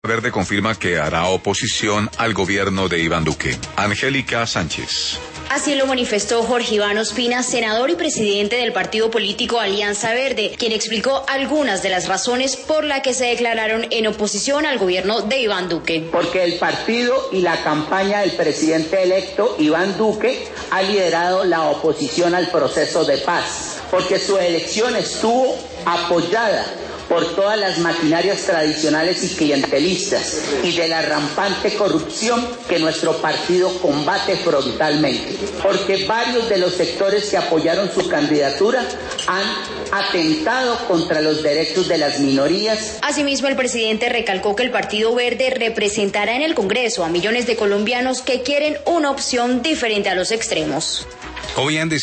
Verde confirma que hará oposición al gobierno de Iván Duque. Angélica Sánchez. Así lo manifestó Jorge Iván Ospina, senador y presidente del partido político Alianza Verde, quien explicó algunas de las razones por las que se declararon en oposición al gobierno de Iván Duque. Porque el partido y la campaña del presidente electo Iván Duque ha liderado la oposición al proceso de paz, porque su elección estuvo apoyada por todas las maquinarias tradicionales y clientelistas y de la rampante corrupción que nuestro partido combate frontalmente, porque varios de los sectores que apoyaron su candidatura han atentado contra los derechos de las minorías. Asimismo, el presidente recalcó que el Partido Verde representará en el Congreso a millones de colombianos que quieren una opción diferente a los extremos. Hoy